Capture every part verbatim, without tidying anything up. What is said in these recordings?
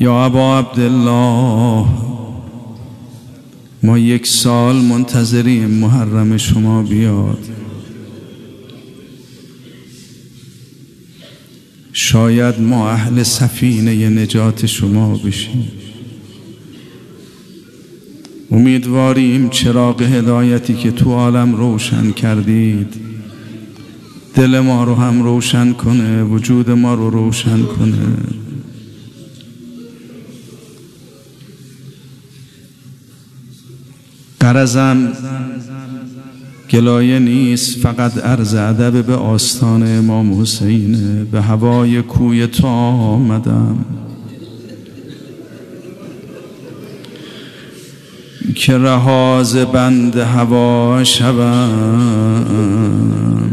یا ابا عبدالله، ما یک سال منتظریم محرم شما بیاد. شاید ما اهل سفینه نجات شما بشیم. امیدواریم چراغ هدایتی که تو عالم روشن کردید دل ما رو هم روشن کنه، وجود ما رو روشن کنه. غرضم گلایه نیست، فقط عرض ادب به آستان امام حسینه. به هوای کوی تو آمدم که رها ز بند هوا شوم.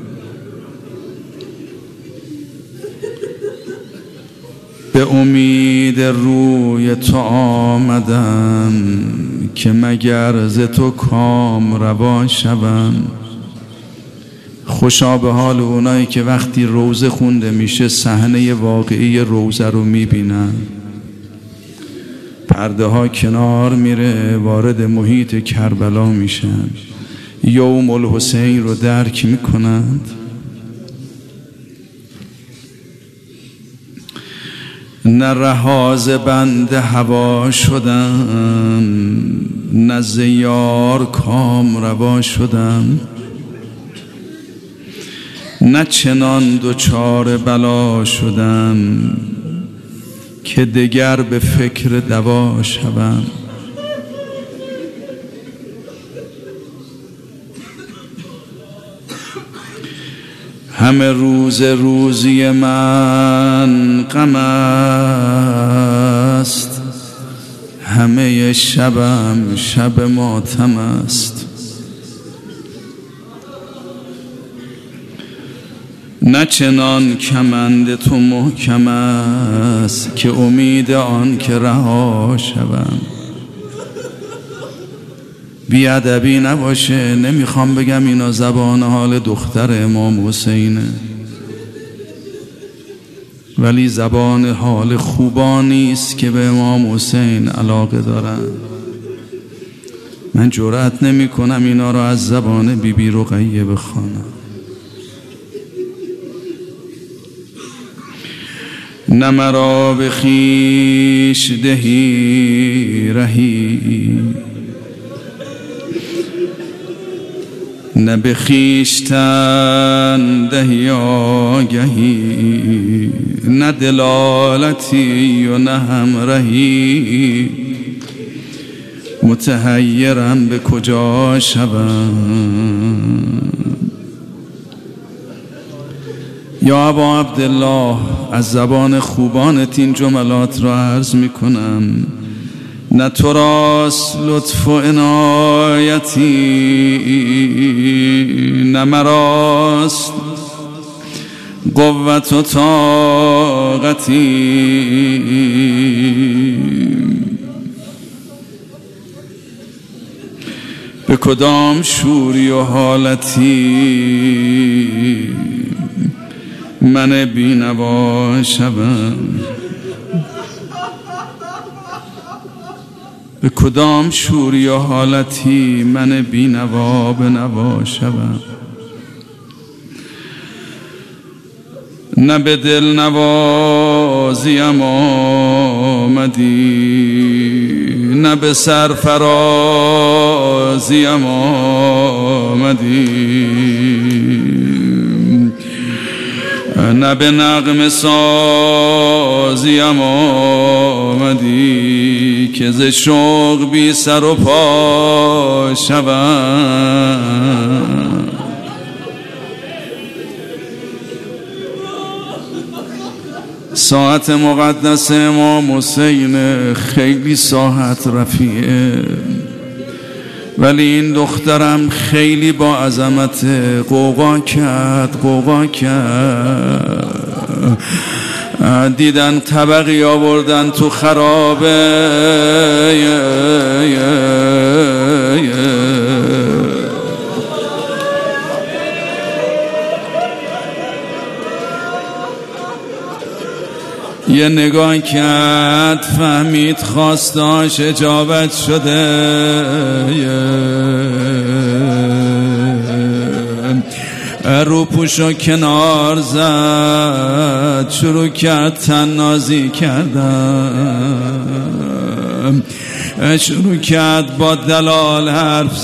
به امید روی تو آمدم که مگر ز تو کام روا شوم. خوشا به حال اونایی که وقتی روزه خونده میشه صحنه واقعی روزه رو میبینن. پرده ها کنار میره، وارد محیط کربلا میشن، یوم الحسین رو درک میکنند. نه رها ز بند هوا شدم، نه ز یار کام روا شدم، نه چنان دچار بلا شدم که دگر به فکر دوا شوم. همه روز روزی من غم است، همه شبم شب ماتم است. نه چنان کمند تو محکم است که امید آن که رها شوم. بیادبی نباشه، نمیخوام بگم اینا زبان حال دختر امام حسینه، ولی زبان حال خوبانی است که به امام حسین علاقه دارن. من جرأت نمی کنم اینا رو از زبان بی بی رقیه بخوانم. نه مرا به خویش دهی رهی، نه به خویشتن دهی آگهی، نه دلالتی و نه همراهی. متحیرم به کجا شوم. یا ابا عبدالله، از زبان خوبانت این جملات را عرض می کنم. نه تو راست لطف و عنایتی، نه مراست قوت و طاقتی. به کدام شوری و حالتی من بینوا شوم. به کدام شوری و حالتی من بینوا به نوا شوم. نه به دل نوازیم آمدی، نه به سرفرازیم آمدی، نه به نغمه سازیم آمدی که ز شوق بی سر و پا شوم. ساعت مقدس امام حسین خیلی ساعت رفیعه، ولی این دخترم خیلی با عظمت قوقا کرد قوقا کرد. دیدن طبقی آوردن تو خرابه، یه نگاه کرد فهمید خواستاش اجابت شده. رو پوشو کنار زد، شروع کرد تنازی کردن، شروع کرد با دلال حرف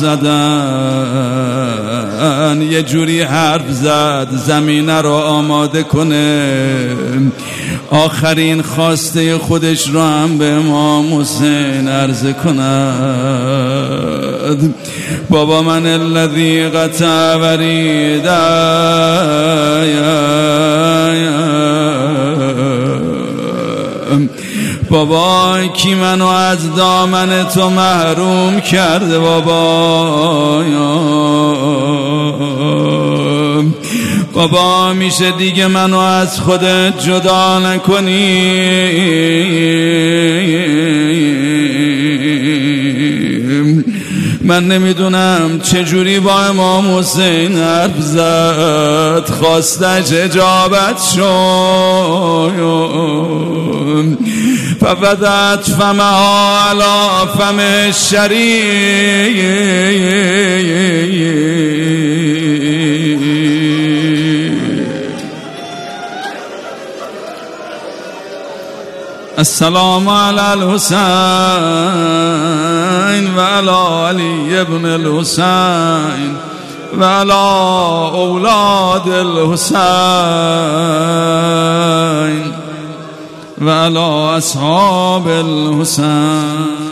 زدن. یه جوری حرف زد زمینه رو آماده کنه. آخرین خواسته خودش رو هم به امام حسین عرضه کند. بابا من الذی قطع وریده، بابا کی منو از دامن تو محروم کرده بابا؟ بابا میشه دیگه منو از خودت جدا نکنی؟ من نمیدونم چجوری با امام حسین حرف زد، خواستش اجابت شد. فبدت فمها علی فم الشریف. السلام علی الحسین و علی علی ابن الحسین و علی اولاد الحسین و علی اصحاب الحسین.